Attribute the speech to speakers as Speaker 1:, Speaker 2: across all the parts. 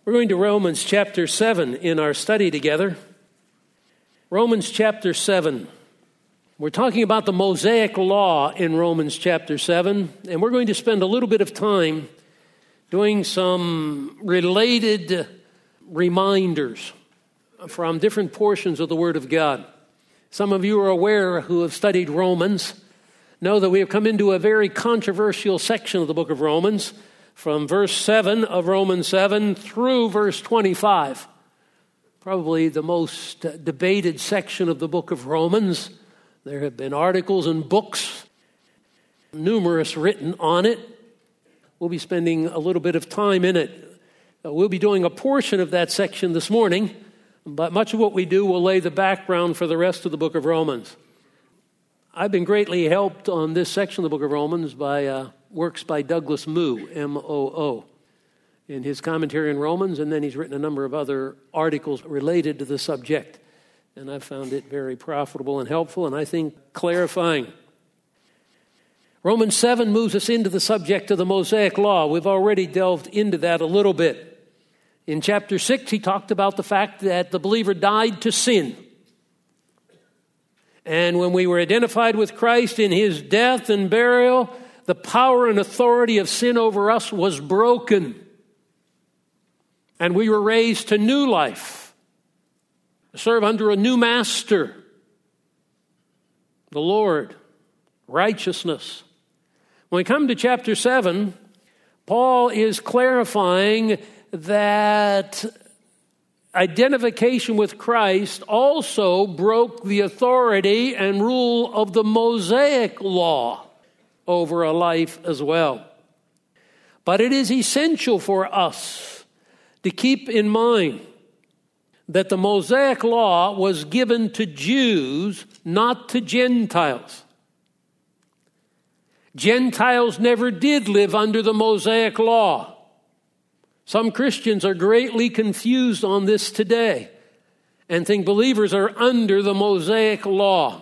Speaker 1: We're going to Romans chapter 7 in our study together. Romans chapter 7. We're talking about the Mosaic Law in Romans chapter 7, and we're going to spend a little bit of time doing some related reminders from different portions of the Word of God. Some of you are aware who have studied Romans know that we have come into a very controversial section of the book of Romans, from verse 7 of Romans 7 through verse 25. Probably the most debated section of the book of Romans. There have been articles and books, numerous written on it. We'll be spending a little bit of time in it. We'll be doing a portion of that section this morning, but much of what we do will lay the background for the rest of the book of Romans. I've been greatly helped on this section of the book of Romans by works by Douglas Moo, M-O-O, in his commentary on Romans, and then he's written a number of other articles related to the subject. And I've found it very profitable and helpful, and I think clarifying. Romans 7 moves us into the subject of the Mosaic Law. We've already delved into that a little bit. In chapter 6, he talked about the fact that the believer died to sin. And when we were identified with Christ in his death and burial, the power and authority of sin over us was broken. And we were raised to new life, to serve under a new master, the Lord, righteousness. When we come to chapter 7, Paul is clarifying that identification with Christ also broke the authority and rule of the Mosaic Law over a life as well. But it is essential for us to keep in mind that the Mosaic Law was given to Jews, not to Gentiles. Gentiles never did live under the Mosaic Law. Some Christians are greatly confused on this today and think believers are under the Mosaic Law.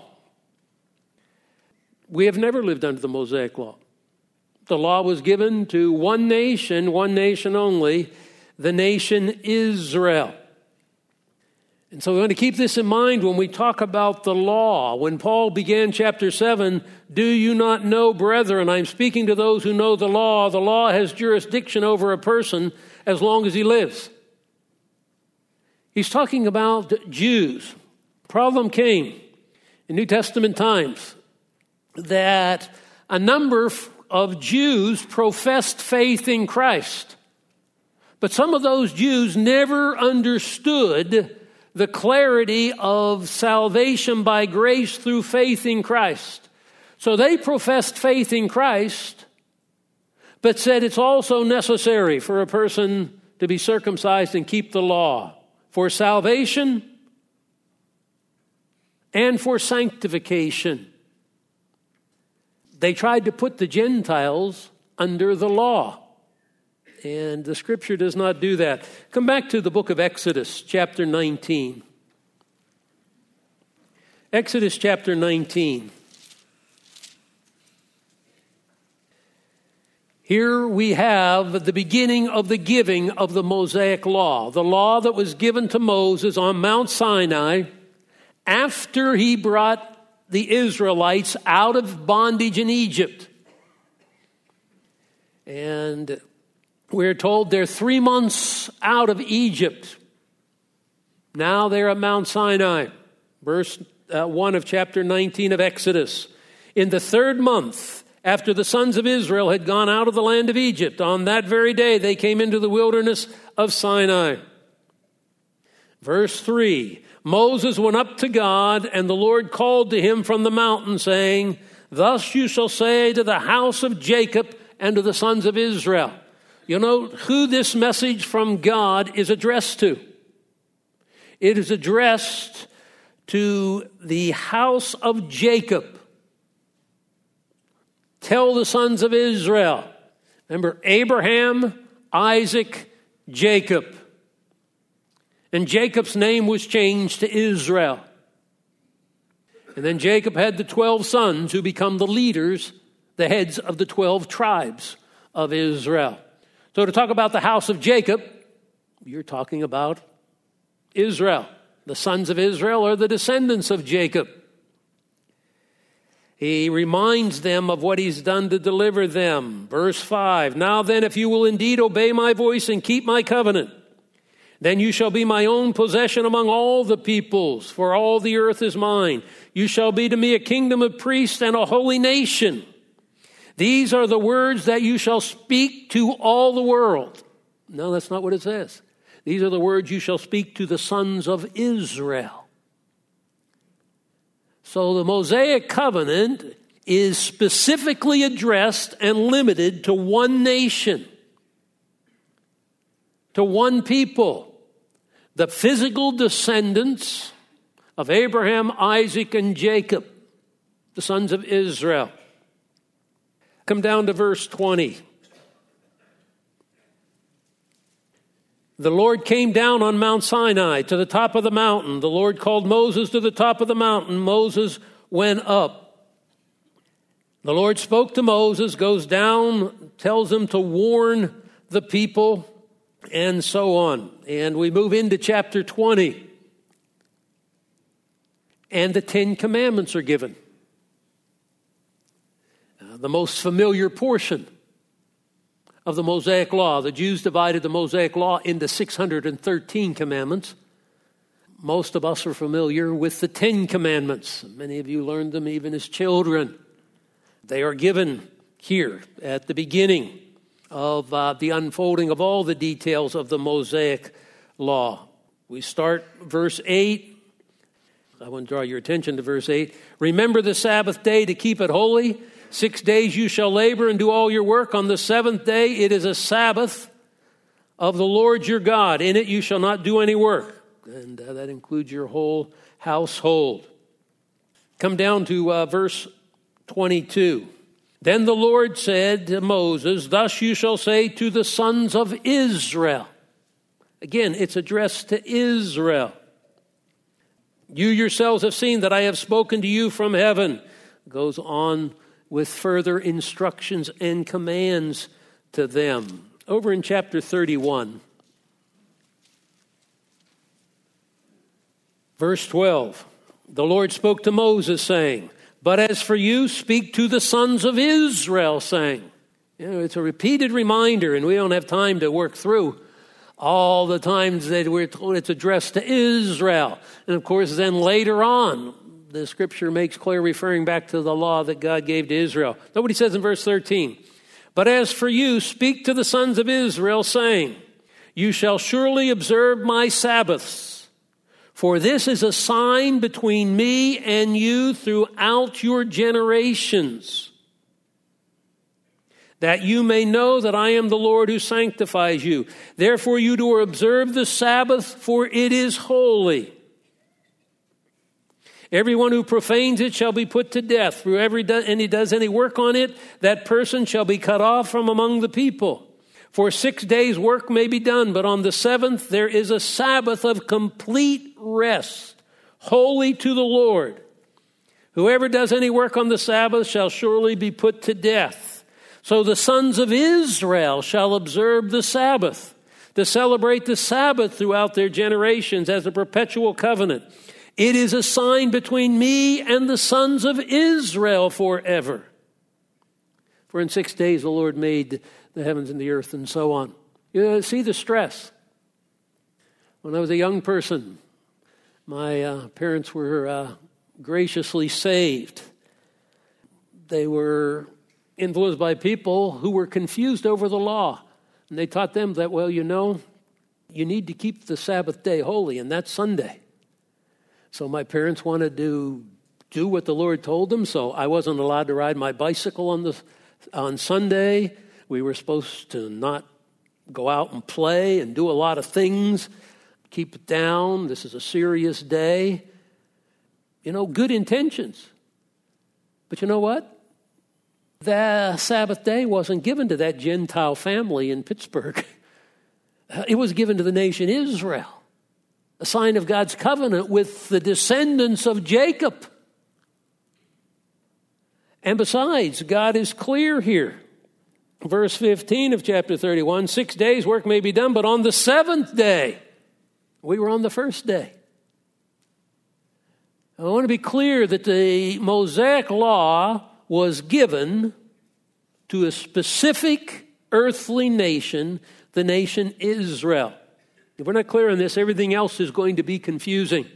Speaker 1: We have never lived under the Mosaic Law. The law was given to one nation only, the nation Israel. And so we want to keep this in mind when we talk about the law. When Paul began chapter 7, do you not know, brethren, I'm speaking to those who know the law has jurisdiction over a person as long as he lives. He's talking about Jews. Problem came in New Testament times that a number of Jews professed faith in Christ. But some of those Jews never understood the clarity of salvation by grace through faith in Christ. So they professed faith in Christ, but said it's also necessary for a person to be circumcised and keep the law for salvation and for sanctification. They tried to put the Gentiles under the law. And the Scripture does not do that. Come back to the book of Exodus, chapter 19. Exodus chapter 19. Here we have the beginning of the giving of the Mosaic Law, the law that was given to Moses on Mount Sinai after he brought the Israelites out of bondage in Egypt. And we're told they're 3 months out of Egypt. Now they're at Mount Sinai. Verse 1 of chapter 19 of Exodus. In the 3rd month, after the sons of Israel had gone out of the land of Egypt, on that very day they came into the wilderness of Sinai. Verse 3, Moses went up to God, and the Lord called to him from the mountain, saying, Thus you shall say to the house of Jacob and to the sons of Israel. You know who this message from God is addressed to. It is addressed to the house of Jacob. Tell the sons of Israel. Remember, Abraham, Isaac, Jacob. And Jacob's name was changed to Israel. And then Jacob had the 12 sons who become the leaders, the heads of the 12 tribes of Israel. So to talk about the house of Jacob, You're talking about Israel. The sons of Israel are the descendants of Jacob. He reminds them of what he's done to deliver them. Verse 5, now then, if you will indeed obey my voice and keep my covenant, then you shall be my own possession among all the peoples, for all the earth is mine. You shall be to me a kingdom of priests and a holy nation. These are the words that you shall speak to all the world. No, that's not what it says. These are the words you shall speak to the sons of Israel. So the Mosaic covenant is specifically addressed and limited to one nation, to one people. The physical descendants of Abraham, Isaac, and Jacob, the sons of Israel. Come down to verse 20. The Lord came down on Mount Sinai to the top of the mountain. The Lord called Moses to the top of the mountain. Moses went up. The Lord spoke to Moses, goes down, tells him to warn the people, and so on. And we move into chapter 20. And the 10 Commandments are given. The most familiar portion of the Mosaic Law. The Jews divided the Mosaic Law into 613 commandments. Most of us are familiar with the 10 Commandments. Many of you learned them even as children. They are given here at the beginning of the unfolding of all the details of the Mosaic Law. We start verse 8. I want to draw your attention to verse 8. Remember the Sabbath day to keep it holy. 6 days you shall labor and do all your work. On the seventh day it is a Sabbath of the Lord your God. In it you shall not do any work. And that includes your whole household. Come down to verse 22. Then the Lord said to Moses, thus you shall say to the sons of Israel. Again, it's addressed to Israel. You yourselves have seen that I have spoken to you from heaven. Goes on with further instructions and commands to them. Over in chapter 31, verse 12, the Lord spoke to Moses, saying, but as for you, speak to the sons of Israel, saying. You know, it's a repeated reminder, and we don't have time to work through all the times that we're told it's addressed to Israel. And of course, then later on, the scripture makes clear, referring back to the law that God gave to Israel. Look what he says in verse 13. But as for you, speak to the sons of Israel, saying, you shall surely observe my Sabbaths. For this is a sign between me and you throughout your generations, that you may know that I am the Lord who sanctifies you. Therefore you do observe the Sabbath, for it is holy. Everyone who profanes it shall be put to death. Whoever does any work on it, that person shall be cut off from among the people. For 6 days work may be done, but on the seventh there is a Sabbath of complete rest, holy to the Lord. Whoever does any work on the Sabbath shall surely be put to death. So the sons of Israel shall observe the Sabbath, to celebrate the Sabbath throughout their generations as a perpetual covenant. It is a sign between me and the sons of Israel forever. For in 6 days the Lord made the heavens and the earth, and so on. You see the stress. When I was a young person, my parents were graciously saved. They were influenced by people who were confused over the law. And they taught them that, well, you need to keep the Sabbath day holy, and that's Sunday. So my parents wanted to do what the Lord told them, so I wasn't allowed to ride my bicycle on Sunday. We were supposed to not go out and play and do a lot of things. Keep it down. This is a serious day. Good intentions. But you know what? The Sabbath day wasn't given to that Gentile family in Pittsburgh. It was given to the nation Israel. A sign of God's covenant with the descendants of Jacob. And besides, God is clear here. verse 15 of chapter 31, 6 days work may be done, but on the seventh day, we were on the first day. I want to be clear that the Mosaic law was given to a specific earthly nation, the nation Israel. If we're not clear on this, everything else is going to be confusing.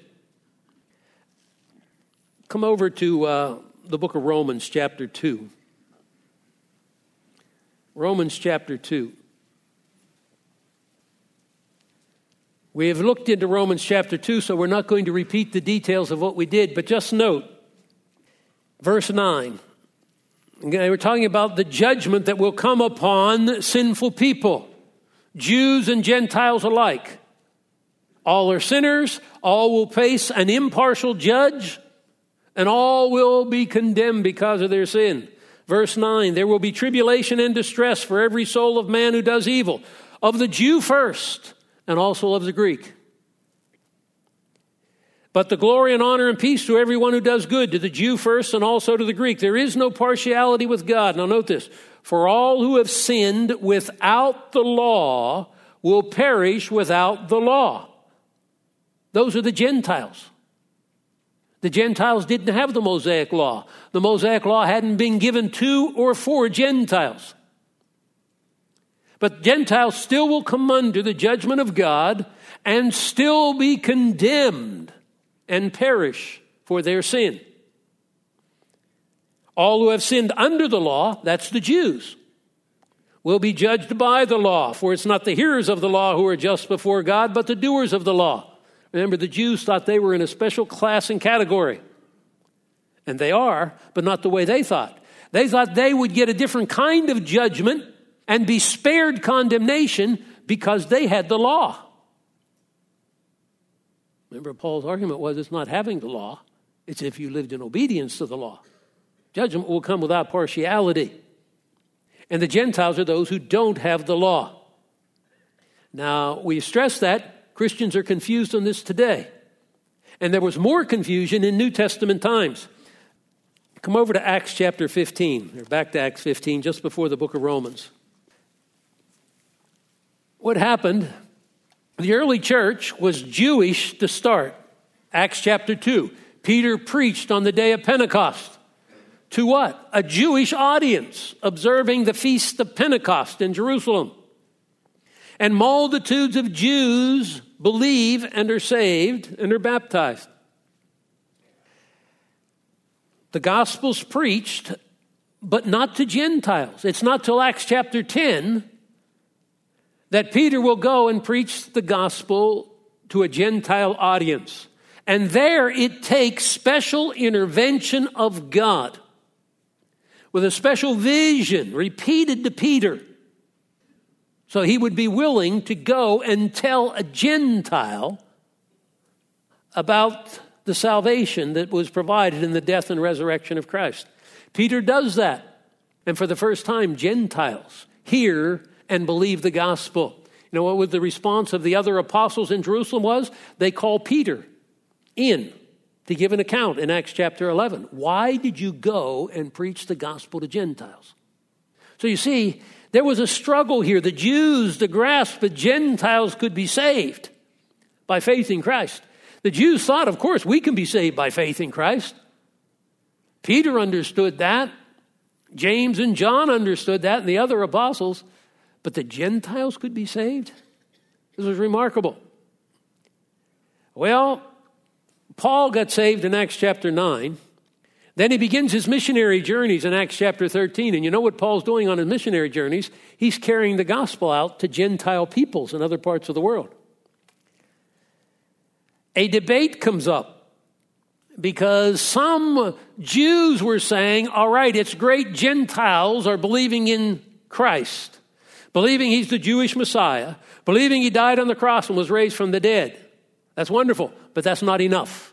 Speaker 1: Come over to the book of Romans, chapter 2. Romans, chapter 2. We have looked into Romans chapter 2, so we're not going to repeat the details of what we did, but just note, verse 9. Okay, we're talking about the judgment that will come upon sinful people, Jews and Gentiles alike. All are sinners, all will face an impartial judge, and all will be condemned because of their sin. Verse 9, there will be tribulation and distress for every soul of man who does evil, of the Jew first, and also of the Greek. But the glory and honor and peace to everyone who does good, to the Jew first and also to the Greek. There is no partiality with God. Now note this. For all who have sinned without the law will perish without the law. Those are the Gentiles. The Gentiles didn't have the Mosaic law. The Mosaic law hadn't been given to or for Gentiles. But Gentiles still will come under the judgment of God and still be condemned and perish for their sin. All who have sinned under the law, that's the Jews, will be judged by the law. For it's not the hearers of the law who are just before God, but the doers of the law. Remember, the Jews thought they were in a special class and category. And they are, but not the way they thought. They thought they would get a different kind of judgment and be spared condemnation because they had the law. Remember, Paul's argument was it's not having the law. It's if you lived in obedience to the law. Judgment will come without partiality. And the Gentiles are those who don't have the law. Now, we stress that Christians are confused on this today. And there was more confusion in New Testament times. Come over to Acts chapter 15. Or back to Acts 15, just before the book of Romans. What happened? The early church was Jewish to start. Acts chapter 2. Peter preached on the day of Pentecost. To what? A Jewish audience observing the feast of Pentecost in Jerusalem. And multitudes of Jews believe and are saved and are baptized. The gospel's preached, but not to Gentiles. It's not till Acts chapter 10 that Peter will go and preach the gospel to a Gentile audience. And there it takes special intervention of God with a special vision repeated to Peter. So he would be willing to go and tell a Gentile about the salvation that was provided in the death and resurrection of Christ. Peter does that. And for the first time, Gentiles hear and believe the gospel. You know what the response of the other apostles in Jerusalem was? They call Peter in to give an account in Acts chapter 11. Why did you go and preach the gospel to Gentiles? So you see, there was a struggle here. The Jews to grasp that Gentiles could be saved by faith in Christ. The Jews thought, of course, we can be saved by faith in Christ. Peter understood that. James and John understood that, and the other apostles. But the Gentiles could be saved? This was remarkable. Well, Paul got saved in Acts chapter 9. Then he begins his missionary journeys in Acts chapter 13. And you know what Paul's doing on his missionary journeys? He's carrying the gospel out to Gentile peoples in other parts of the world. A debate comes up because some Jews were saying, all right, it's great Gentiles are believing in Christ, believing he's the Jewish Messiah, believing he died on the cross and was raised from the dead. That's wonderful, but that's not enough.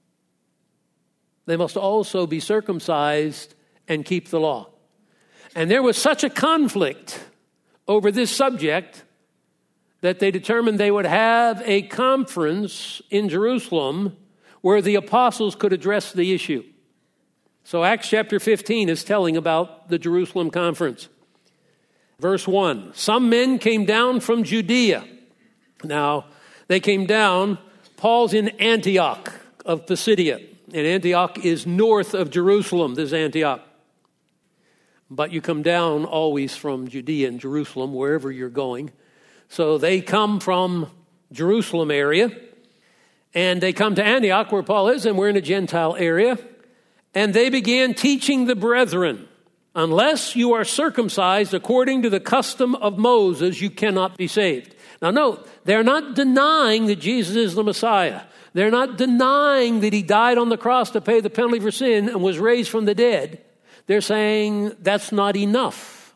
Speaker 1: They must also be circumcised and keep the law. And there was such a conflict over this subject that they determined they would have a conference in Jerusalem where the apostles could address the issue. So Acts chapter 15 is telling about the Jerusalem conference. Verse 1, some men came down from Judea. Now, they came down. Paul's in Antioch of Pisidia. And Antioch is north of Jerusalem. This is Antioch. But you come down always from Judea and Jerusalem, wherever you're going. So they come from Jerusalem area. And they come to Antioch, where Paul is, and we're in a Gentile area. And they began teaching the brethren, unless you are circumcised according to the custom of Moses, you cannot be saved. Now note, they're not denying that Jesus is the Messiah. They're not denying that he died on the cross to pay the penalty for sin and was raised from the dead. They're saying that's not enough.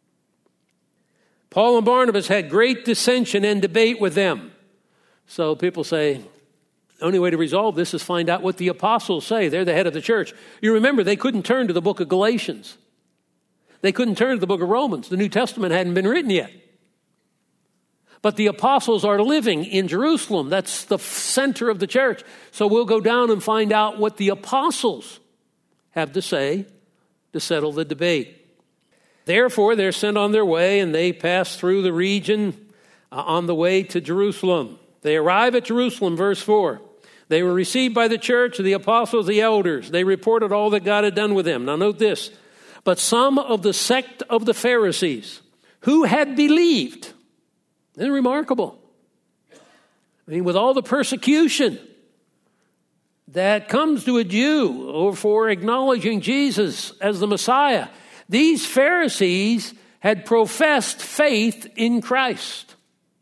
Speaker 1: Paul and Barnabas had great dissension and debate with them. So people say, the only way to resolve this is find out what the apostles say. They're the head of the church. You remember, they couldn't turn to the book of Galatians. They couldn't turn to the book of Romans. The New Testament hadn't been written yet. But the apostles are living in Jerusalem. That's the center of the church. So we'll go down and find out what the apostles have to say to settle the debate. Therefore, they're sent on their way, and they pass through the region on the way to Jerusalem. They arrive at Jerusalem, verse 4. They were received by the church, the apostles, the elders. They reported all that God had done with them. Now note this. But some of the sect of the Pharisees who had believed, isn't it remarkable? I mean, with all the persecution that comes to a Jew for acknowledging Jesus as the Messiah, these Pharisees had professed faith in Christ.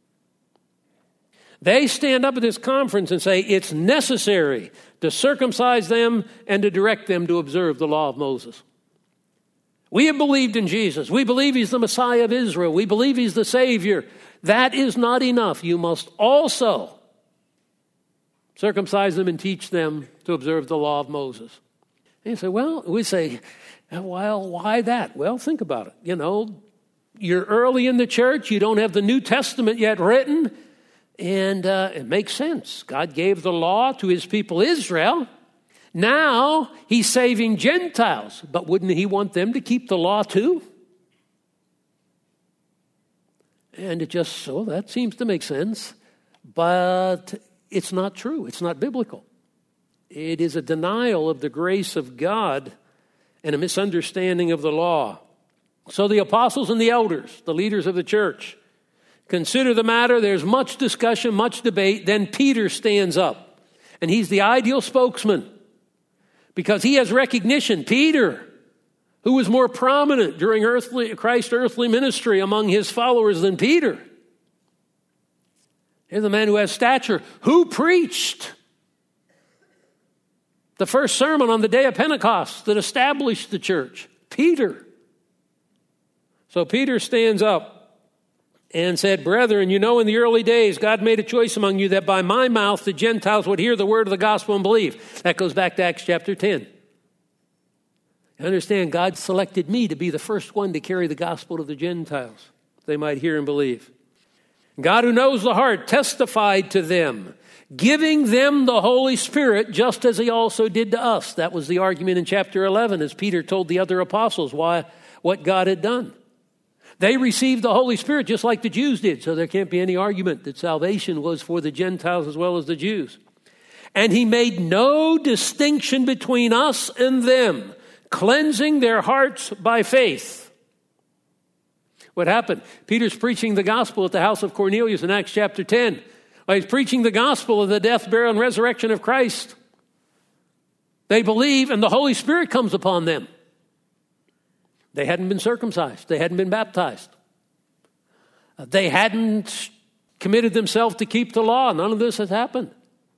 Speaker 1: They stand up at this conference and say it's necessary to circumcise them and to direct them to observe the law of Moses. We have believed in Jesus. We believe he's the Messiah of Israel. We believe he's the Savior. That is not enough. You must also circumcise them and teach them to observe the law of Moses. And you say, well, why that? Well, think about it. You know, you're early in the church. You don't have the New Testament yet written. And it makes sense. God gave the law to his people Israel. Now he's saving Gentiles. But wouldn't he want them to keep the law too? And that seems to make sense. But it's not true. It's not biblical. It is a denial of the grace of God and a misunderstanding of the law. So the apostles and the elders, the leaders of the church, consider the matter. There's much discussion, much debate. Then Peter stands up, and he's the ideal spokesman because he has recognition. Peter, who was more prominent during Christ's earthly ministry among his followers than Peter. Here's the man who has stature. Who preached the first sermon on the day of Pentecost that established the church? Peter. So Peter stands up and said, brethren, you know in the early days God made a choice among you that by my mouth the Gentiles would hear the word of the gospel and believe. That goes back to Acts chapter 10. You understand, God selected me to be the first one to carry the gospel to the Gentiles. They might hear and believe. God, who knows the heart, testified to them, giving them the Holy Spirit just as he also did to us. That was the argument in chapter 11 as Peter told the other apostles what God had done. They received the Holy Spirit just like the Jews did, so there can't be any argument that salvation was for the Gentiles as well as the Jews. And he made no distinction between us and them, cleansing their hearts by faith. What happened? Peter's preaching the gospel at the house of Cornelius in Acts chapter 10. He's preaching the gospel of the death, burial, and resurrection of Christ. They believe, and the Holy Spirit comes upon them. They hadn't been circumcised. They hadn't been baptized. They hadn't committed themselves to keep the law. None of this has happened.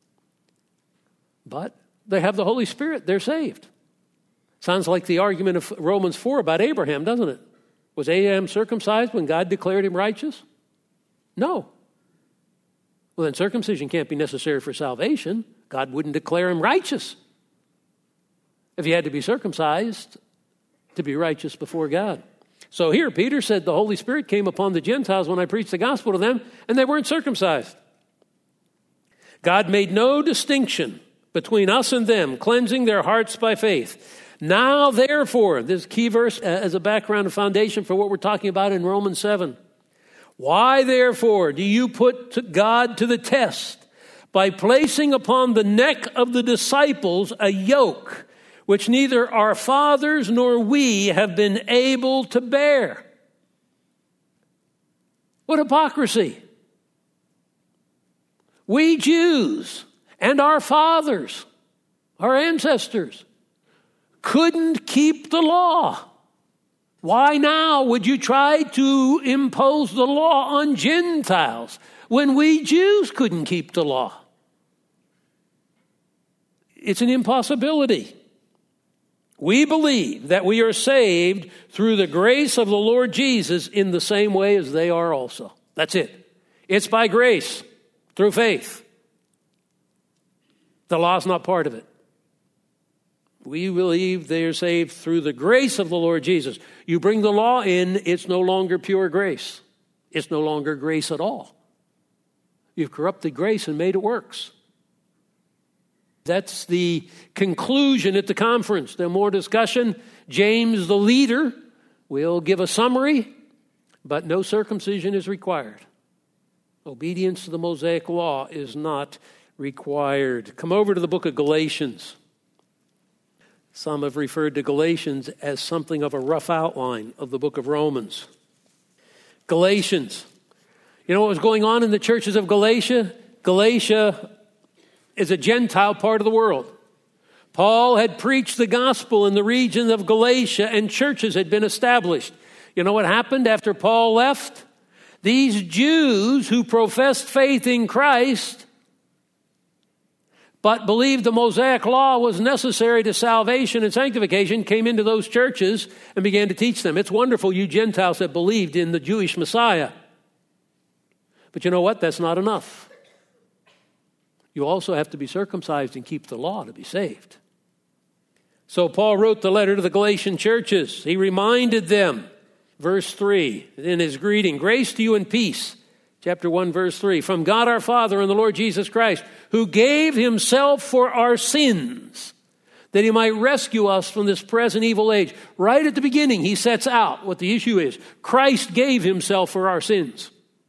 Speaker 1: But they have the Holy Spirit. They're saved. Sounds like the argument of Romans 4 about Abraham, doesn't it? Was Abraham circumcised when God declared him righteous? No. Well, then circumcision can't be necessary for salvation. God wouldn't declare him righteous if he had to be circumcised to be righteous before God. So here, Peter said the Holy Spirit came upon the Gentiles when I preached the gospel to them, and they weren't circumcised. God made no distinction between us and them, cleansing their hearts by faith. Now, therefore, this key verse as a background and foundation for what we're talking about in Romans 7. Why, therefore, do you put God to the test by placing upon the neck of the disciples a yoke which neither our fathers nor we have been able to bear? What hypocrisy! We Jews and our fathers, our ancestors, couldn't keep the law. Why now would you try to impose the law on Gentiles when we Jews couldn't keep the law? It's an impossibility. We believe that we are saved through the grace of the Lord Jesus in the same way as they are also. That's it. It's by grace, through faith. The law's not part of it. We believe they are saved through the grace of the Lord Jesus. You bring the law in, it's no longer pure grace. It's no longer grace at all. You've corrupted grace and made it works. That's the conclusion at the conference. There's more discussion. James, the leader, will give a summary, but no circumcision is required. Obedience to the Mosaic law is not required. Come over to the book of Galatians. Some have referred to Galatians as something of a rough outline of the book of Romans. Galatians. You know what was going on in the churches of Galatia? Galatia is a Gentile part of the world. Paul had preached the gospel in the region of Galatia, and churches had been established. You know what happened after Paul left? These Jews who professed faith in Christ but believed the Mosaic law was necessary to salvation and sanctification came into those churches and began to teach them. It's wonderful, you Gentiles have believed in the Jewish Messiah. But you know what? That's not enough. You also have to be circumcised and keep the law to be saved. So Paul wrote the letter to the Galatian churches. He reminded them, verse 3, in his greeting, grace to you and peace. Chapter 1, verse 3, from God our Father and the Lord Jesus Christ, who gave himself for our sins, that he might rescue us from this present evil age. Right at the beginning, he sets out what the issue is. Christ gave himself for our sins.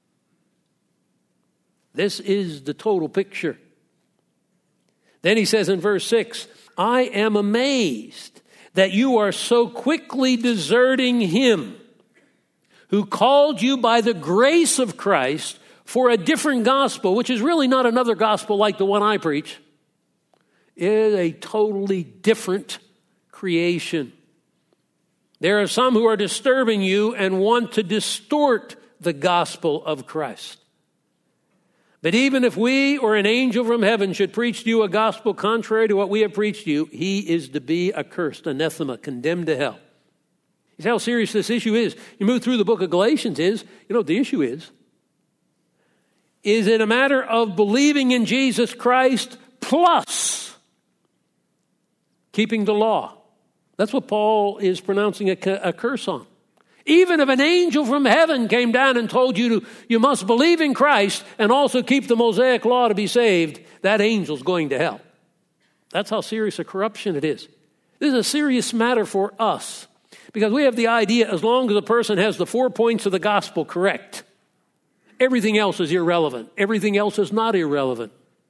Speaker 1: This is the total picture. Then he says in verse 6, I am amazed that you are so quickly deserting him who called you by the grace of Christ for a different gospel, which is really not another gospel like the one I preach. It is a totally different creation. There are some who are disturbing you and want to distort the gospel of Christ. But even if we or an angel from heaven should preach to you a gospel contrary to what we have preached to you, he is to be accursed, anathema, condemned to hell. You see how serious this issue is. You move through the book of Galatians you know what the issue is? Is it a matter of believing in Jesus Christ plus keeping the law? That's what Paul is pronouncing a curse on. Even if an angel from heaven came down and told you you must believe in Christ and also keep the Mosaic law to be saved, that angel's going to hell. That's how serious a corruption it is. This is a serious matter for us. Because we have the idea as long as a person has the 4 points of the gospel correct, everything else is irrelevant. Everything else is not irrelevant.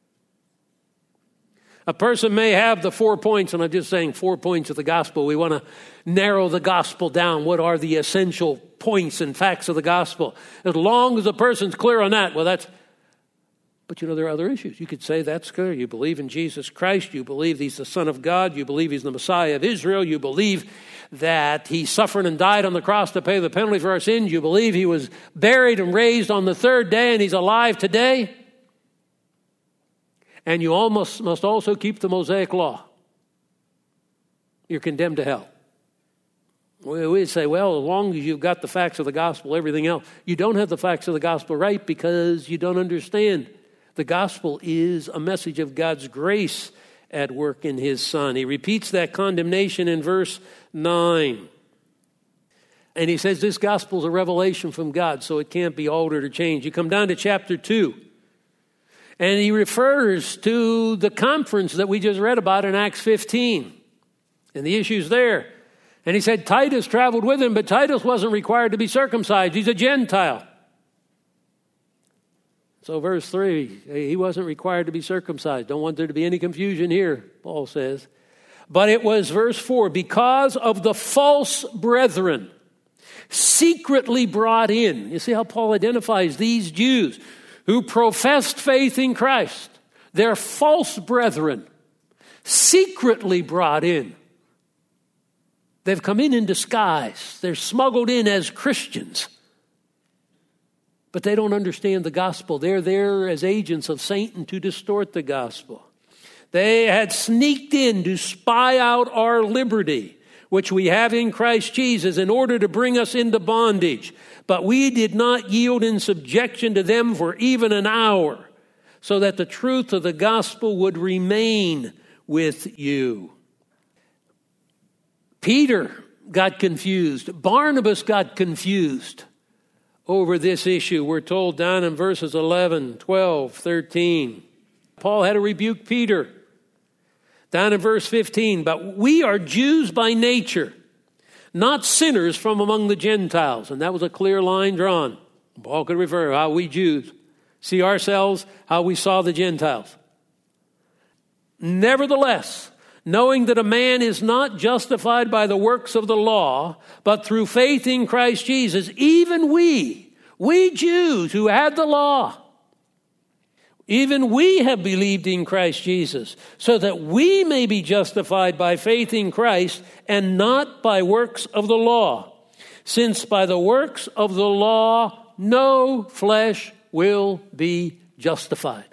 Speaker 1: A person may have the 4 points, and I'm just saying 4 points of the gospel. We want to narrow the gospel down. What are the essential points and facts of the gospel? As long as a person's clear on that, but you know, there are other issues. You could say that's clear. You believe in Jesus Christ. You believe he's the Son of God. You believe he's the Messiah of Israel. You believe that he suffered and died on the cross to pay the penalty for our sins. You believe he was buried and raised on the third day and he's alive today. And you must also keep the Mosaic law. You're condemned to hell. We say, well, as long as you've got the facts of the gospel, everything else. You don't have the facts of the gospel right because you don't understand. The gospel is a message of God's grace at work in his Son. He repeats that condemnation in verse 9. And he says this gospel is a revelation from God, so it can't be altered or changed. You come down to chapter 2. And he refers to the conference that we just read about in Acts 15 and the issues there. And he said Titus traveled with him, but Titus wasn't required to be circumcised. He's a Gentile. So verse 3, he wasn't required to be circumcised. Don't want there to be any confusion here, Paul says. But it was verse 4, because of the false brethren secretly brought in. You see how Paul identifies these Jews who professed faith in Christ. They're false brethren, secretly brought in. They've come in disguise. They're smuggled in as Christians. But they don't understand the gospel. They're there as agents of Satan to distort the gospel. They had sneaked in to spy out our liberty, which we have in Christ Jesus, in order to bring us into bondage. But we did not yield in subjection to them for even an hour, so that the truth of the gospel would remain with you. Peter got confused. Barnabas got confused over this issue. We're told down in verses 11, 12, 13. Paul had to rebuke Peter. Down in verse 15, but we are Jews by nature, not sinners from among the Gentiles. And that was a clear line drawn. Paul could refer how we Jews see ourselves, how we saw the Gentiles. Nevertheless, knowing that a man is not justified by the works of the law, but through faith in Christ Jesus, even we Jews who had the law, even we have believed in Christ Jesus, so that we may be justified by faith in Christ and not by works of the law. Since by the works of the law, no flesh will be justified.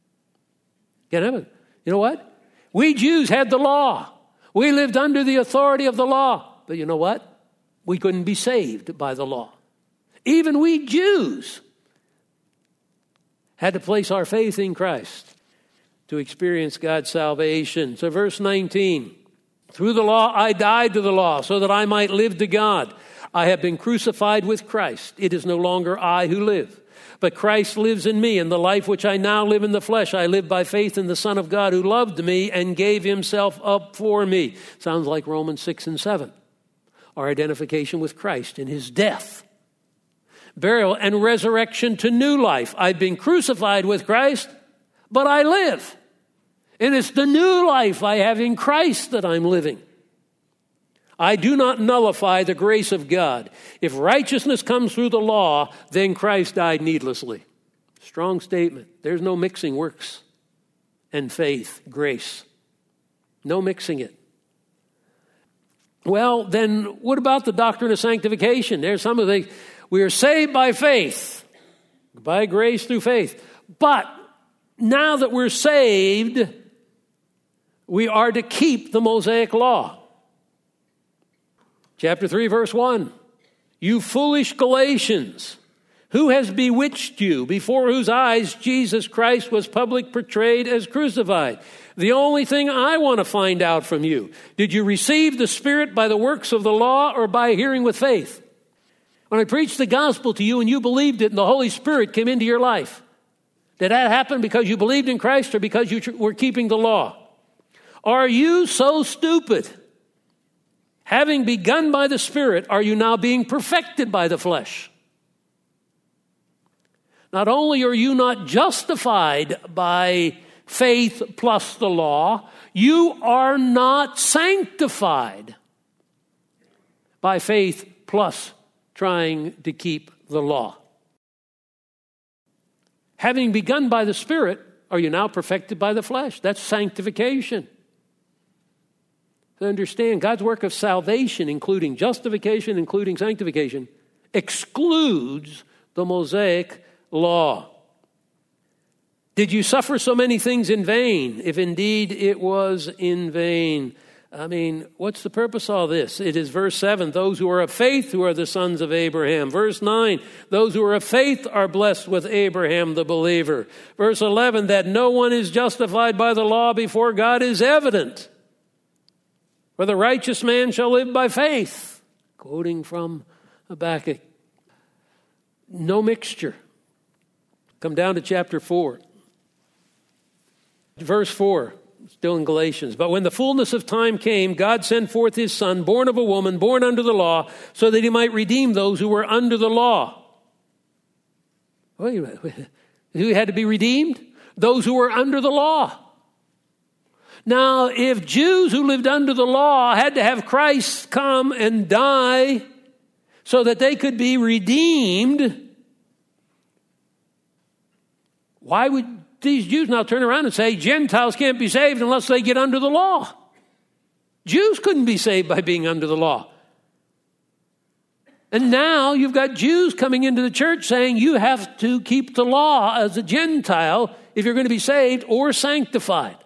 Speaker 1: Get it? You know what? We Jews had the law. We lived under the authority of the law. But you know what? We couldn't be saved by the law. Even we Jews had to place our faith in Christ to experience God's salvation. So verse 19, through the law I died to the law so that I might live to God. I have been crucified with Christ. It is no longer I who live, but Christ lives in me. And the life which I now live in the flesh, I live by faith in the Son of God who loved me and gave himself up for me. Sounds like Romans 6 and 7. Our identification with Christ in his death, burial, and resurrection to new life. I've been crucified with Christ, but I live. And it's the new life I have in Christ that I'm living. I do not nullify the grace of God. If righteousness comes through the law, then Christ died needlessly. Strong statement. There's no mixing works and faith, grace. No mixing it. Well, then what about the doctrine of sanctification? There's some of the, we are saved by faith, by grace through faith. But now that we're saved, we are to keep the Mosaic law. Chapter 3, verse 1. You foolish Galatians, who has bewitched you, before whose eyes Jesus Christ was publicly portrayed as crucified? The only thing I want to find out from you, did you receive the Spirit by the works of the law or by hearing with faith? When I preached the gospel to you and you believed it and the Holy Spirit came into your life, did that happen because you believed in Christ or because you were keeping the law? Are you so stupid? Having begun by the Spirit, are you now being perfected by the flesh? Not only are you not justified by faith plus the law, you are not sanctified by faith plus trying to keep the law. Having begun by the Spirit, are you now perfected by the flesh? That's sanctification. To understand, God's work of salvation, including justification, including sanctification, excludes the Mosaic law. Did you suffer so many things in vain, if indeed it was in vain? I mean, what's the purpose of all this? It is verse 7, those who are of faith who are the sons of Abraham. Verse 9, those who are of faith are blessed with Abraham the believer. Verse 11, that no one is justified by the law before God is evident. For the righteous man shall live by faith. Quoting from Habakkuk. No mixture. Come down to chapter 4. Verse 4, still in Galatians. But when the fullness of time came, God sent forth his Son, born of a woman, born under the law, so that he might redeem those who were under the law. Wait a minute. Who had to be redeemed? Those who were under the law. Now, if Jews who lived under the law had to have Christ come and die so that they could be redeemed, why would these Jews now turn around and say Gentiles can't be saved unless they get under the law? Jews couldn't be saved by being under the law. And now you've got Jews coming into the church saying you have to keep the law as a Gentile if you're going to be saved or sanctified.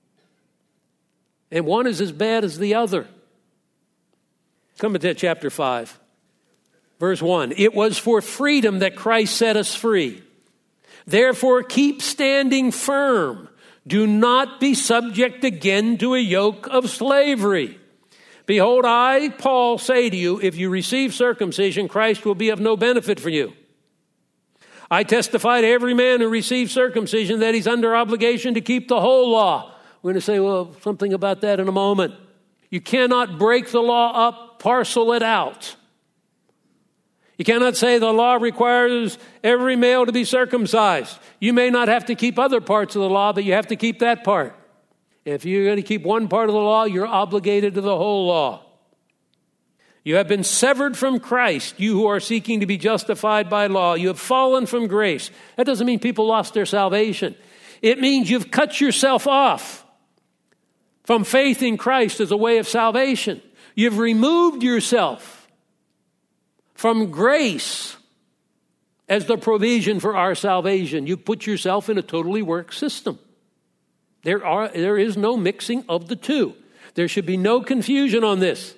Speaker 1: And one is as bad as the other. Come to chapter 5, verse 1. It was for freedom that Christ set us free. Therefore, keep standing firm. Do not be subject again to a yoke of slavery. Behold, I, Paul, say to you, if you receive circumcision, Christ will be of no benefit for you. I testify to every man who receives circumcision that he's under obligation to keep the whole law. We're going to say, well, something about that in a moment. You cannot break the law up, parcel it out. You cannot say the law requires every male to be circumcised. You may not have to keep other parts of the law, but you have to keep that part. If you're going to keep one part of the law, you're obligated to the whole law. You have been severed from Christ, you who are seeking to be justified by law. You have fallen from grace. That doesn't mean people lost their salvation. It means you've cut yourself off from faith in Christ as a way of salvation. You've removed yourself from grace as the provision for our salvation. You've put yourself in a totally work system. There is no mixing of the two. There should be no confusion on this.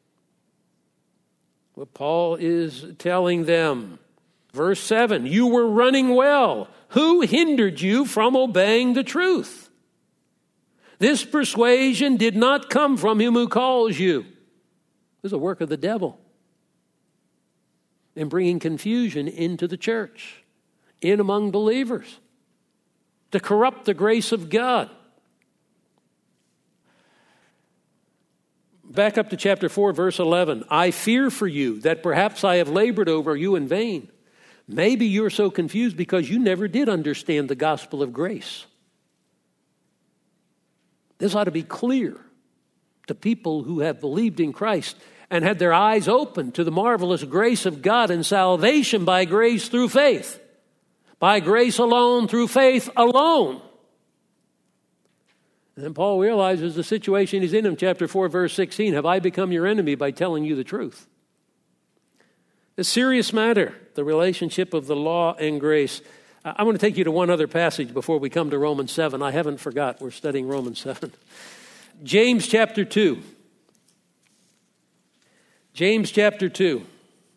Speaker 1: What Paul is telling them. Verse 7, you were running well. Who hindered you from obeying the truth? This persuasion did not come from him who calls you. This is a work of the devil in bringing confusion into the church, in among believers, to corrupt the grace of God. Back up to chapter 4, verse 11. I fear for you that perhaps I have labored over you in vain. Maybe you're so confused because you never did understand the gospel of grace. This ought to be clear to people who have believed in Christ and had their eyes open to the marvelous grace of God and salvation by grace through faith. By grace alone, through faith alone. And then Paul realizes the situation he's in chapter 4, verse 16. Have I become your enemy by telling you the truth? A serious matter, the relationship of the law and grace. I want to take you to one other passage before we come to Romans 7. I haven't forgot. We're studying Romans 7. James chapter 2. James chapter 2.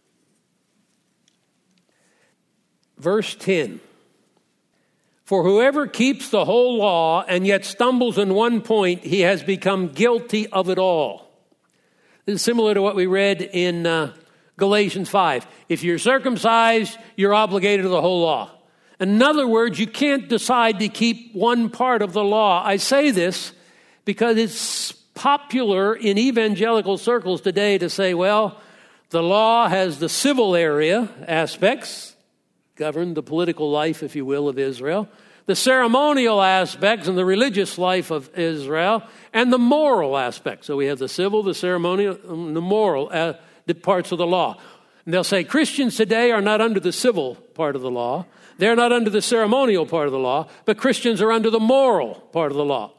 Speaker 1: Verse 10. For whoever keeps the whole law and yet stumbles in one point, he has become guilty of it all. This is similar to what we read in Galatians 5. If you're circumcised, you're obligated to the whole law. In other words, you can't decide to keep one part of the law. I say this because it's popular in evangelical circles today to say, well, the law has the civil area aspects, govern the political life, if you will, of Israel, the ceremonial aspects and the religious life of Israel, and the moral aspects. So we have the civil, the ceremonial, and the moral the parts of the law. And they'll say Christians today are not under the civil part of the law. They're not under the ceremonial part of the law, but Christians are under the moral part of the law.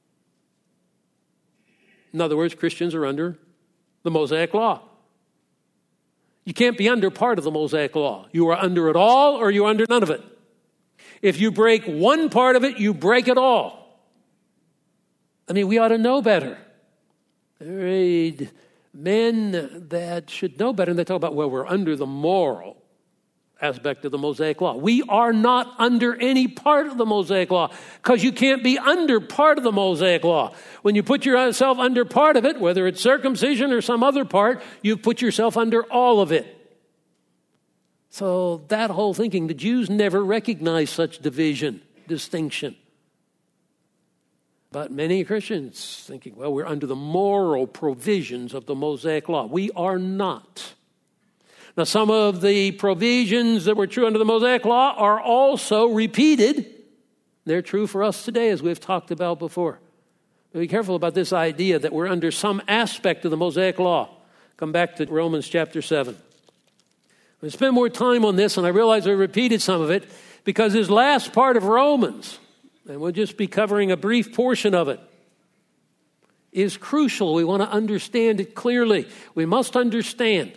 Speaker 1: In other words, Christians are under the Mosaic law. You can't be under part of the Mosaic law. You are under it all or you're under none of it. If you break one part of it, you break it all. I mean, we ought to know better. There are men that should know better, and they talk about, well, we're under the moral aspect of the Mosaic law. We are not under any part of the Mosaic law because you can't be under part of the Mosaic law. When you put yourself under part of it, whether it's circumcision or some other part, you put yourself under all of it. So that whole thinking, the Jews never recognized such division, distinction. But many Christians thinking, well, we're under the moral provisions of the Mosaic Law. We are not. Now, some of the provisions that were true under the Mosaic Law are also repeated. They're true for us today, as we've talked about before. But be careful about this idea that we're under some aspect of the Mosaic Law. Come back to Romans chapter 7. We spend more time on this, and I realize I repeated some of it, because this last part of Romans, and we'll just be covering a brief portion of it, is crucial. We want to understand it clearly. We must understand.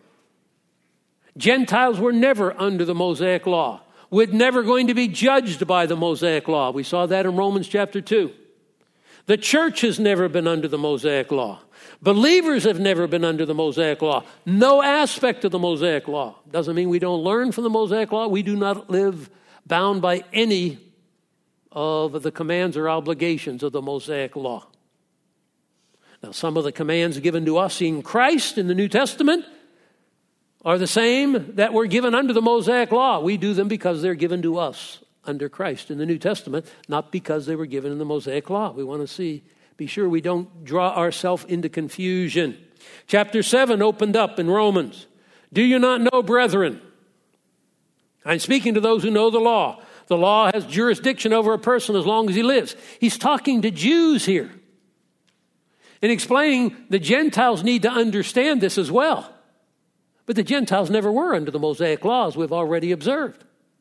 Speaker 1: Gentiles were never under the Mosaic Law. We're never going to be judged by the Mosaic Law. We saw that in Romans chapter 2. The church has never been under the Mosaic Law. Believers have never been under the Mosaic Law. No aspect of the Mosaic Law. Doesn't mean we don't learn from the Mosaic Law. We do not live bound by any of the commands or obligations of the Mosaic Law. Now, some of the commands given to us in Christ in the New Testament are the same that were given under the Mosaic Law. We do them because they're given to us under Christ in the New Testament, not because they were given in the Mosaic Law. We want to be sure we don't draw ourselves into confusion. Chapter 7 opened up in Romans. Do you not know, brethren? I'm speaking to those who know the law. The law has jurisdiction over a person as long as he lives. He's talking to Jews here and explaining the Gentiles need to understand this as well. But the Gentiles never were under the Mosaic Law, as we've already observed.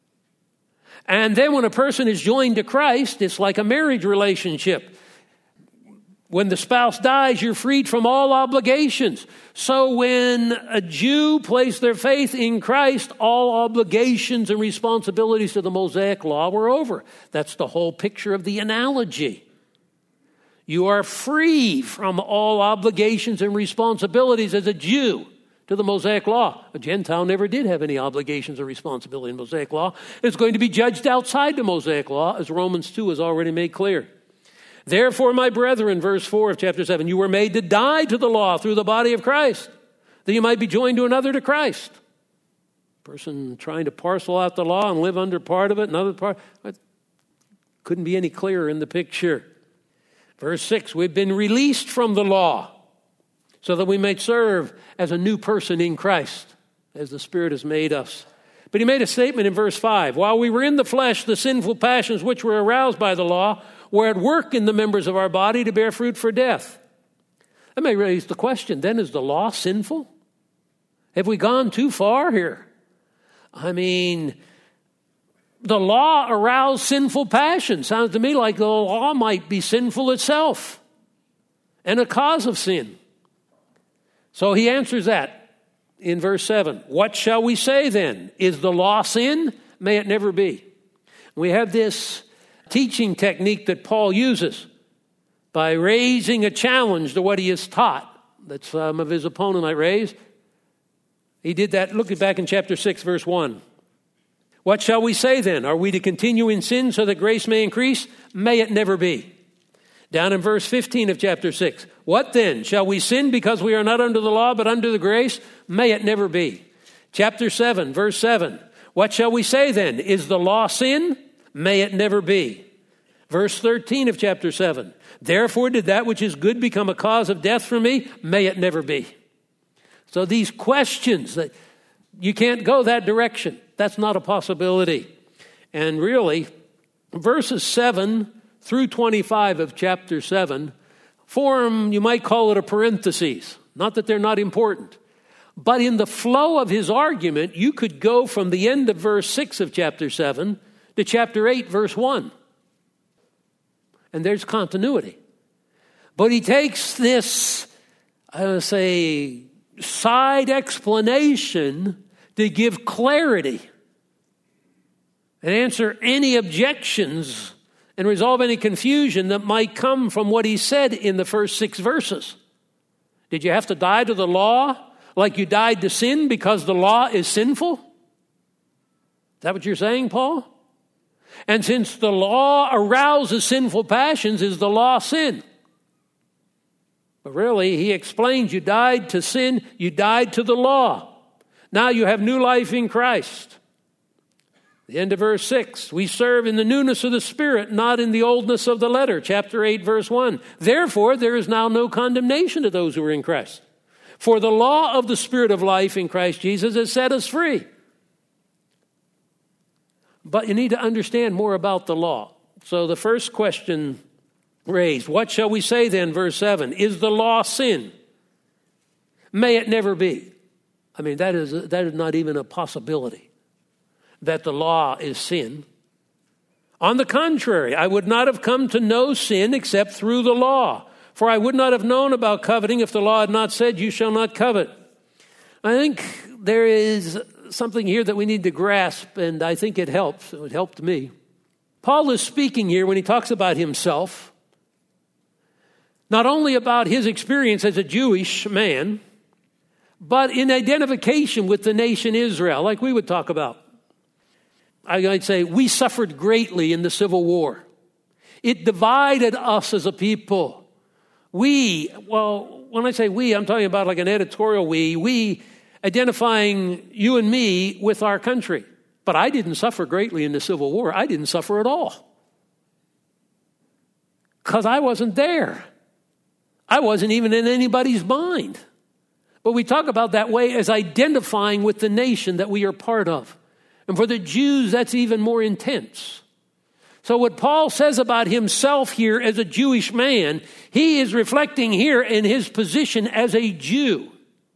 Speaker 1: And then when a person is joined to Christ, it's like a marriage relationship. When the spouse dies, you're freed from all obligations. So when a Jew placed their faith in Christ, all obligations and responsibilities to the Mosaic Law were over. That's the whole picture of the analogy. You are free from all obligations and responsibilities as a Jew to the Mosaic Law. A Gentile never did have any obligations or responsibility in the Mosaic Law. It's going to be judged outside the Mosaic Law, as Romans 2 has already made clear. Therefore, my brethren, verse 4 of chapter 7, you were made to die to the law through the body of Christ, that you might be joined to another to Christ. A person trying to parcel out the law and live under part of it, another part, couldn't be any clearer in the picture. Verse 6, we've been released from the law, so that we may serve as a new person in Christ, as the Spirit has made us. But he made a statement in verse 5. While we were in the flesh, the sinful passions which were aroused by the law were at work in the members of our body to bear fruit for death. That may raise the question, then is the law sinful? Have we gone too far here? I mean, the law aroused sinful passions. Sounds to me like the law might be sinful itself and a cause of sin. So he answers that in verse 7. What shall we say then? Is the law sin? May it never be. We have this teaching technique that Paul uses by raising a challenge to what he has taught that some of his opponent might raise. He did that. Look back in chapter 6, verse 1. What shall we say then? Are we to continue in sin so that grace may increase? May it never be. Down in verse 15 of chapter 6. What then? Shall we sin because we are not under the law but under the grace? May it never be. Chapter 7, verse 7. What shall we say then? Is the law sin? May it never be. Verse 13 of chapter 7. Therefore did that which is good become a cause of death for me? May it never be. So these questions that you can't go that direction. That's not a possibility. And really, verses 7 through 25 of chapter 7 form, you might call it a parenthesis. Not that they're not important. But in the flow of his argument, you could go from the end of verse 6 of chapter 7 to chapter 8, verse 1. And there's continuity. But he takes this, side explanation to give clarity and answer any objections and resolve any confusion that might come from what he said in the first 6 verses. Did you have to die to the law like you died to sin because the law is sinful? Is that what you're saying, Paul? And since the law arouses sinful passions, is the law sin? But really, he explains you died to sin, you died to the law. Now you have new life in Christ. The end of verse 6, we serve in the newness of the Spirit, not in the oldness of the letter. Chapter 8, verse 1. Therefore, there is now no condemnation to those who are in Christ. For the law of the Spirit of life in Christ Jesus has set us free. But you need to understand more about the law. So the first question raised, what shall we say then, verse 7? Is the law sin? May it never be. I mean, that is not even a possibility, that the law is sin. On the contrary, I would not have come to know sin except through the law. For I would not have known about coveting if the law had not said, you shall not covet. I think there is something here that we need to grasp, and I think it helps. It helped me. Paul is speaking here when he talks about himself, not only about his experience as a Jewish man, but in identification with the nation Israel, like we would talk about. I'd say we suffered greatly in the Civil War. It divided us as a people. When I say we, I'm talking about like an editorial we identifying you and me with our country. But I didn't suffer greatly in the Civil War. I didn't suffer at all. Because I wasn't there. I wasn't even in anybody's mind. But we talk about that way as identifying with the nation that we are part of. And for the Jews, that's even more intense. So what Paul says about himself here as a Jewish man, he is reflecting here in his position as a Jew.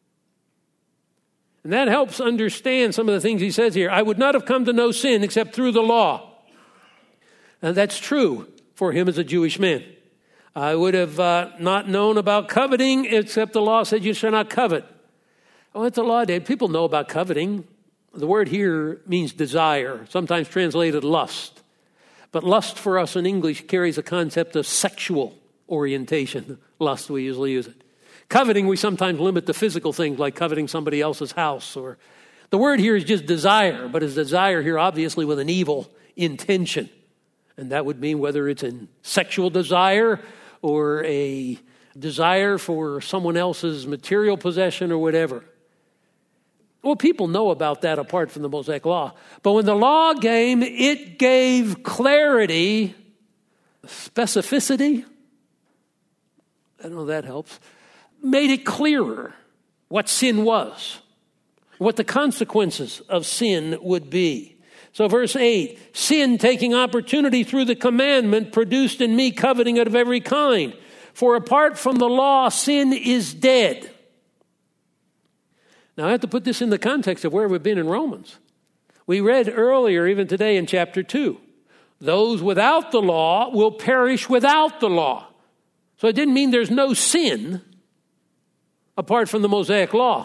Speaker 1: And that helps understand some of the things he says here. I would not have come to know sin except through the law. And that's true for him as a Jewish man. I would have not known about coveting except the law said you shall not covet. Oh, it's the law day. People know about coveting. The word here means desire, sometimes translated lust. But lust for us in English carries a concept of sexual orientation. Lust, we usually use it. Coveting, we sometimes limit to physical things like coveting somebody else's house. Or the word here is just desire, but it's desire here obviously with an evil intention. And that would mean whether it's a sexual desire or a desire for someone else's material possession or whatever. Well, people know about that apart from the Mosaic Law. But when the law came, it gave clarity, specificity. I don't know if that helps. Made it clearer what sin was, what the consequences of sin would be. So verse 8, sin taking opportunity through the commandment produced in me coveting out of every kind. For apart from the law, sin is dead. Now I have to put this in the context of where we've been in Romans. We read earlier, even today in chapter 2, those without the law will perish without the law. So it didn't mean there's no sin apart from the Mosaic Law.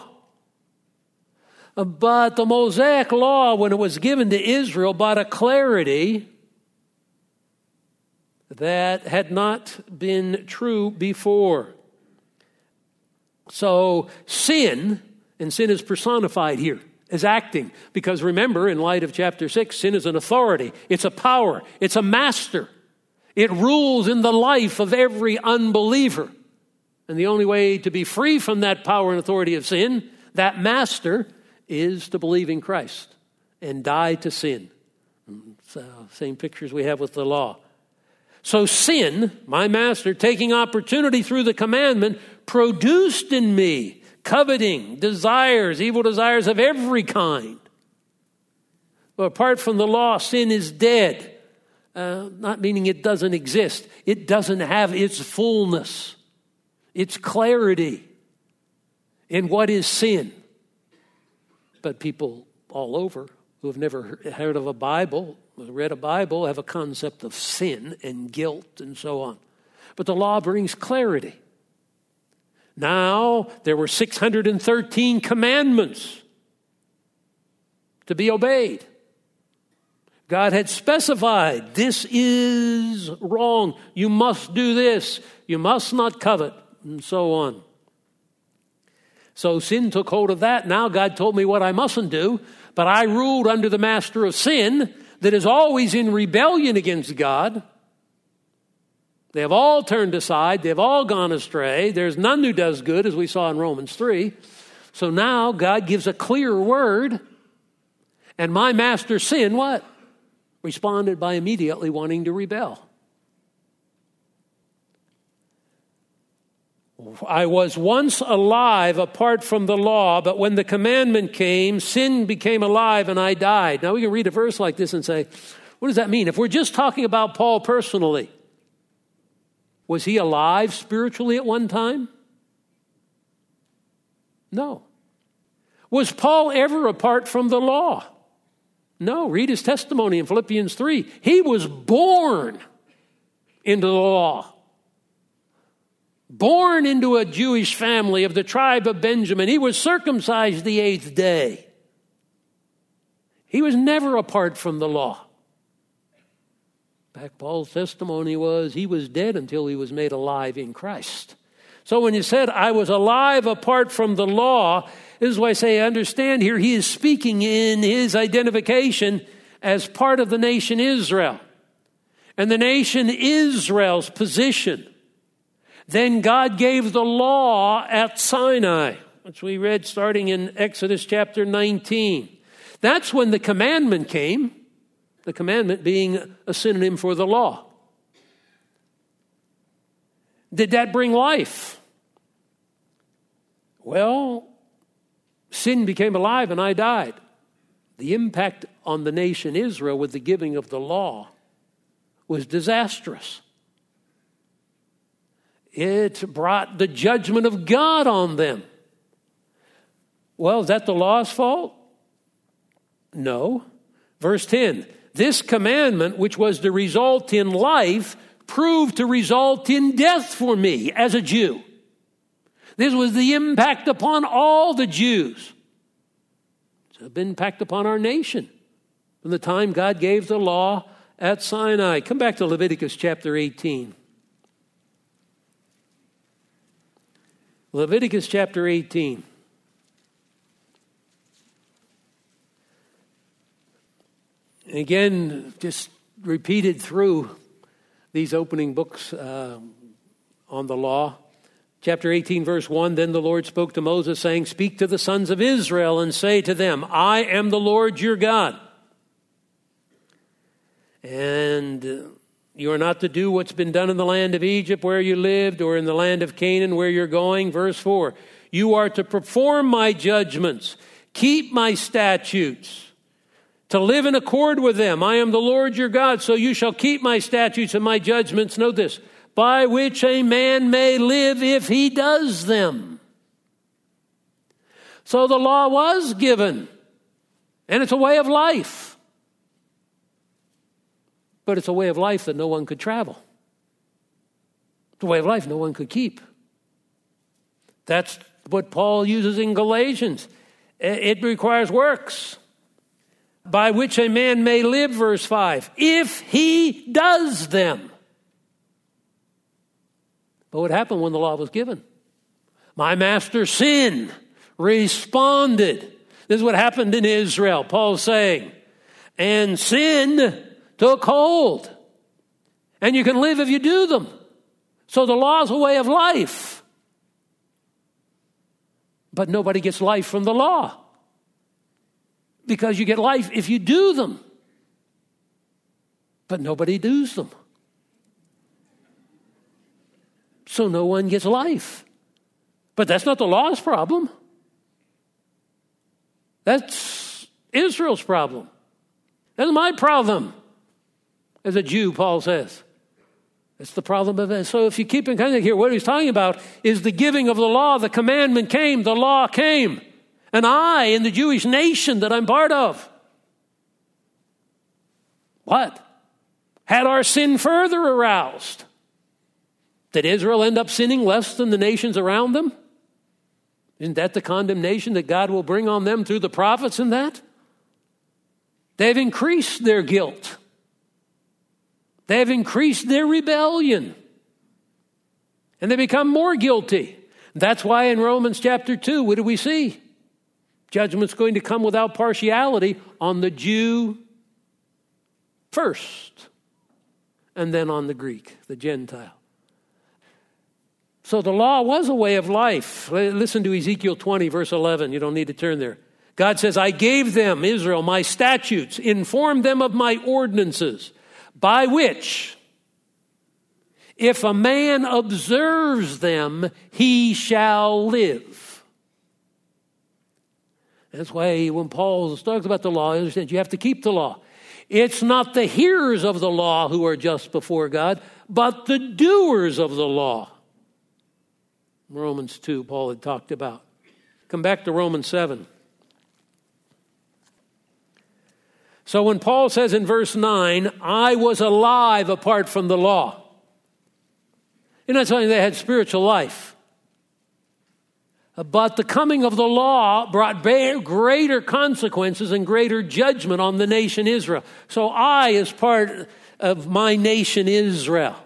Speaker 1: But the Mosaic Law, when it was given to Israel, brought a clarity that had not been true before. So sin, and sin is personified here as acting. Because remember, in light of chapter 6, sin is an authority. It's a power. It's a master. It rules in the life of every unbeliever. And the only way to be free from that power and authority of sin, that master, is to believe in Christ and die to sin. Same pictures we have with the law. So sin, my master, taking opportunity through the commandment, produced in me coveting, desires, evil desires of every kind. But apart from the law, sin is dead. Not meaning it doesn't exist. It doesn't have its fullness, its clarity in what is sin. But people all over who have never heard of a Bible, read a Bible, have a concept of sin and guilt and so on. But the law brings clarity. Now, there were 613 commandments to be obeyed. God had specified, this is wrong. You must do this. You must not covet, and so on. So sin took hold of that. Now God told me what I mustn't do, but I ruled under the master of sin that is always in rebellion against God. They have all turned aside. They have all gone astray. There's none who does good, as we saw in Romans 3. So now God gives a clear word. And my master sin, what? responded by immediately wanting to rebel. I was once alive apart from the law, but when the commandment came, sin became alive and I died. Now we can read a verse like this and say, what does that mean? If we're just talking about Paul personally, was he alive spiritually at one time? No. Was Paul ever apart from the law? No. Read his testimony in Philippians 3. He was born into the law. Born into a Jewish family of the tribe of Benjamin. He was circumcised the 8th day. He was never apart from the law. In fact, Paul's testimony was he was dead until he was made alive in Christ. So when he said, I was alive apart from the law, this is why I say, understand here, he is speaking in his identification as part of the nation Israel. And the nation Israel's position. Then God gave the law at Sinai, which we read starting in Exodus chapter 19. That's when the commandment came, the commandment being a synonym for the law. Did that bring life? Well, sin became alive and I died. The impact on the nation Israel with the giving of the law was disastrous. It brought the judgment of God on them. Well, is that the law's fault? No. Verse 10, this commandment, which was to result in life, proved to result in death for me as a Jew. This was the impact upon all the Jews. It's an impact upon our nation from the time God gave the law at Sinai. Come back to Leviticus chapter 18. Leviticus chapter 18. Again, just repeated through these opening books on the law. Chapter 18, verse 1, then the Lord spoke to Moses, saying, speak to the sons of Israel and say to them, I am the Lord your God. And you are not to do what's been done in the land of Egypt where you lived or in the land of Canaan where you're going. Verse 4, you are to perform my judgments, keep my statutes, to live in accord with them. I am the Lord your God, so you shall keep my statutes and my judgments. Note this, by which a man may live if he does them. So the law was given, and it's a way of life. But it's a way of life that no one could travel. It's a way of life no one could keep. That's what Paul uses in Galatians. It requires works, by which a man may live, verse 5, if he does them. But what happened when the law was given? My master sin responded. This is what happened in Israel. Paul's saying, and sin took hold. And you can live if you do them. So the law is a way of life. But nobody gets life from the law. Because you get life if you do them. But nobody does them. So no one gets life. But that's not the law's problem. That's Israel's problem. That's my problem. As a Jew, Paul says. It's the problem of it. So if you keep in context here, what he's talking about is the giving of the law. The commandment came, the law came. And I, in the Jewish nation that I'm part of, what? Had our sin further aroused. Did Israel end up sinning less than the nations around them? Isn't that the condemnation that God will bring on them through the prophets in that? They've increased their guilt. They have increased their rebellion. And they become more guilty. That's why in Romans chapter 2, what do we see? Judgment's going to come without partiality on the Jew first, and then on the Greek, the Gentile. So the law was a way of life. Listen to Ezekiel 20, verse 11. You don't need to turn there. God says, I gave them, Israel, my statutes, informed them of my ordinances, by which, if a man observes them, he shall live. That's why when Paul talks about the law, he understands you have to keep the law. It's not the hearers of the law who are just before God, but the doers of the law. Romans 2, Paul had talked about. Come back to Romans 7. So when Paul says in verse 9, I was alive apart from the law, you're not saying they had spiritual life. But the coming of the law brought greater consequences and greater judgment on the nation Israel. So I, as part of my nation Israel,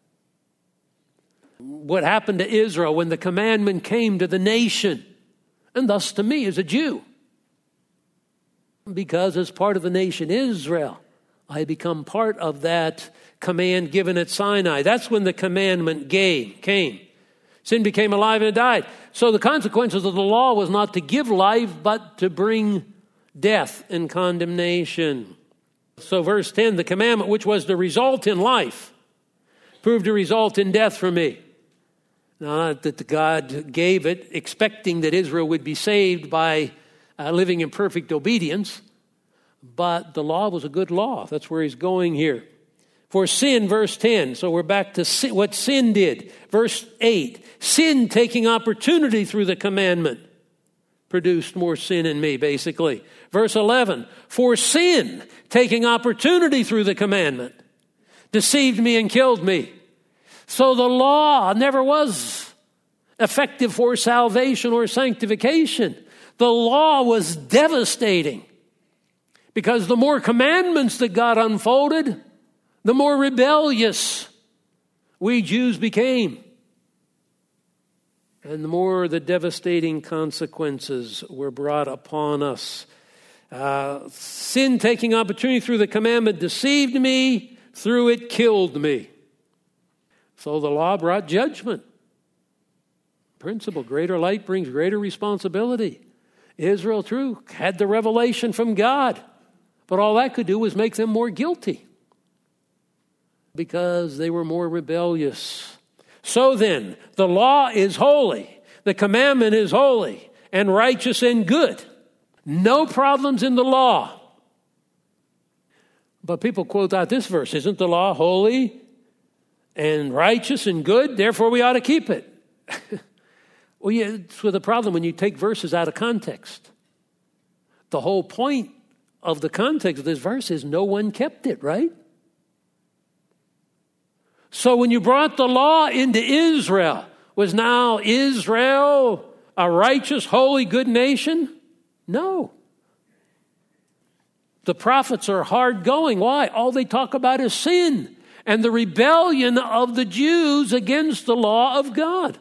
Speaker 1: what happened to Israel when the commandment came to the nation, and thus to me as a Jew, because as part of the nation Israel, I become part of that command given at Sinai. That's when the commandment came. Sin became alive and it died. So the consequences of the law was not to give life, but to bring death and condemnation. So verse 10, the commandment which was to result in life proved to result in death for me. Not that God gave it expecting that Israel would be saved by living in perfect obedience, but the law was a good law. That's where he's going here. For sin, verse 10, so we're back to sin, what sin did. Verse 8, sin taking opportunity through the commandment produced more sin in me, basically. Verse 11, for sin taking opportunity through the commandment deceived me and killed me. So the law never was effective for salvation or sanctification. The law was devastating because the more commandments that God unfolded, the more rebellious we Jews became. And the more the devastating consequences were brought upon us. Sin taking opportunity through the commandment deceived me, through it killed me. So the law brought judgment. Principle, greater light brings greater responsibility. Israel, true, had the revelation from God, but all that could do was make them more guilty because they were more rebellious. So then, the law is holy, the commandment is holy and righteous and good. No problems in the law. But people quote out this verse, isn't the law holy and righteous and good, therefore we ought to keep it? Well, yeah, it's with a problem when you take verses out of context. The whole point of the context of this verse is no one kept it, right? So when you brought the law into Israel, was now Israel a righteous, holy, good nation? No. The prophets are hard going. Why? All they talk about is sin and the rebellion of the Jews against the law of God.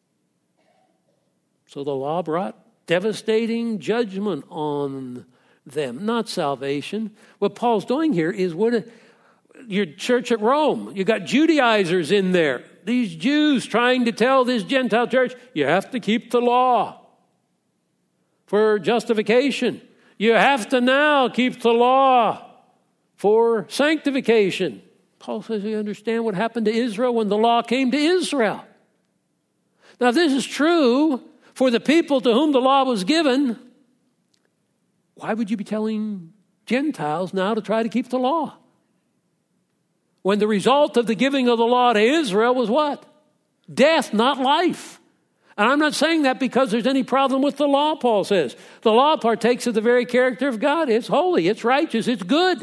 Speaker 1: So the law brought devastating judgment on them, not salvation. What Paul's doing here is your church at Rome. You got Judaizers in there. These Jews trying to tell this Gentile church, you have to keep the law for justification. You have to now keep the law for sanctification. Paul says you understand what happened to Israel when the law came to Israel. Now, this is true for the people to whom the law was given. Why would you be telling Gentiles now to try to keep the law? When the result of the giving of the law to Israel was what? Death, not life. And I'm not saying that because there's any problem with the law, Paul says. The law partakes of the very character of God. It's holy, it's righteous, it's good.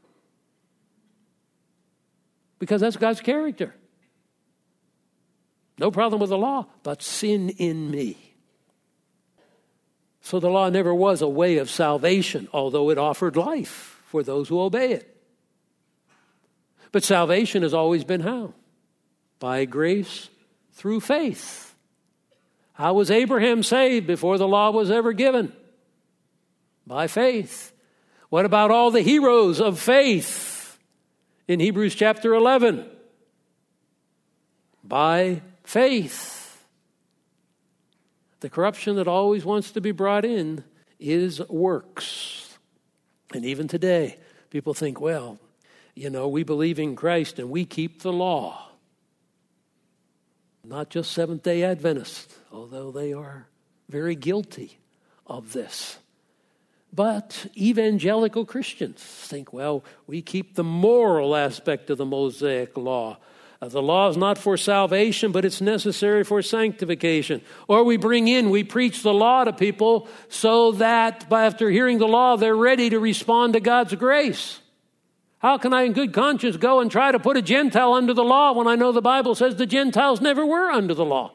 Speaker 1: Because that's God's character. No problem with the law, but sin in me. So the law never was a way of salvation, although it offered life for those who obey it. But salvation has always been how? By grace through faith. How was Abraham saved before the law was ever given? By faith. What about all the heroes of faith in Hebrews chapter 11? By faith. The corruption that always wants to be brought in is works. And even today, people think, well, we believe in Christ and we keep the law. Not just Seventh-day Adventists, although they are very guilty of this. But evangelical Christians think, well, we keep the moral aspect of the Mosaic law. The law is not for salvation, but it's necessary for sanctification. Or we preach the law to people so that after hearing the law, they're ready to respond to God's grace. How can I in good conscience go and try to put a Gentile under the law when I know the Bible says the Gentiles never were under the law?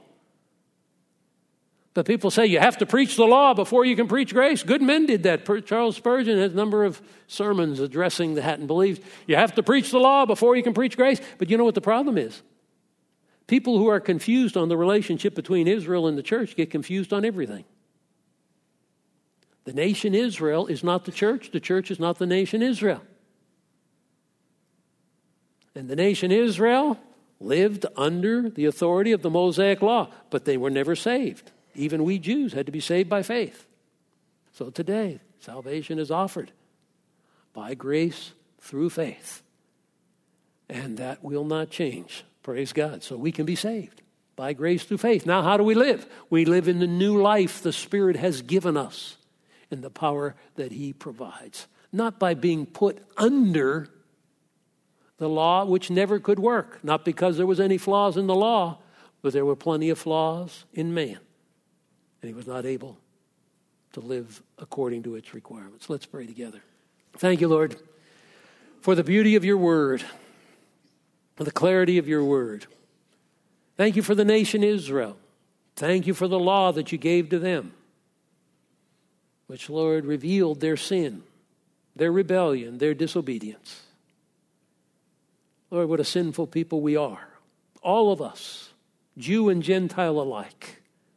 Speaker 1: But people say you have to preach the law before you can preach grace. Good men did that. Charles Spurgeon has a number of sermons addressing that and believes you have to preach the law before you can preach grace. But you know what the problem is? People who are confused on the relationship between Israel and the church get confused on everything. The nation Israel is not the church. The church is not the nation Israel. And the nation Israel lived under the authority of the Mosaic law, but they were never saved. Even we Jews had to be saved by faith. So today, salvation is offered by grace through faith. And that will not change. Praise God. So we can be saved by grace through faith. Now, how do we live? We live in the new life the Spirit has given us in the power that He provides. Not by being put under the law, which never could work. Not because there was any flaws in the law, but there were plenty of flaws in man. And he was not able to live according to its requirements. Let's pray together. Thank you, Lord, for the beauty of your word, for the clarity of your word. Thank you for the nation Israel. Thank you for the law that you gave to them, which, Lord, revealed their sin, their rebellion, their disobedience. Lord, what a sinful people we are. All of us, Jew and Gentile alike.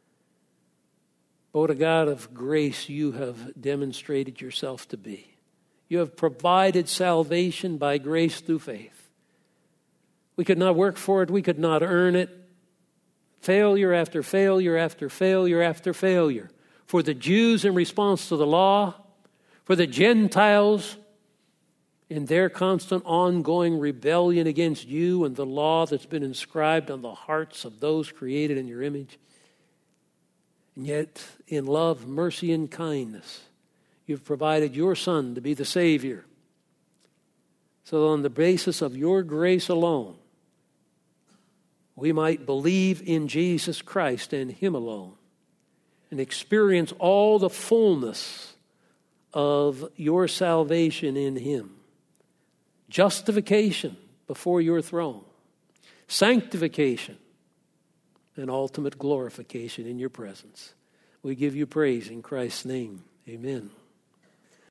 Speaker 1: What a God of grace you have demonstrated yourself to be. You have provided salvation by grace through faith. We could not work for it. We could not earn it. Failure after failure after failure after failure. For the Jews in response to the law. For the Gentiles in their constant ongoing rebellion against you and the law that's been inscribed on the hearts of those created in your image. And yet, in love, mercy, and kindness, you've provided your Son to be the Savior. So on the basis of your grace alone, we might believe in Jesus Christ and Him alone and experience all the fullness of your salvation in Him. Justification before your throne. Sanctification. And ultimate glorification in your presence. We give you praise in Christ's name. Amen.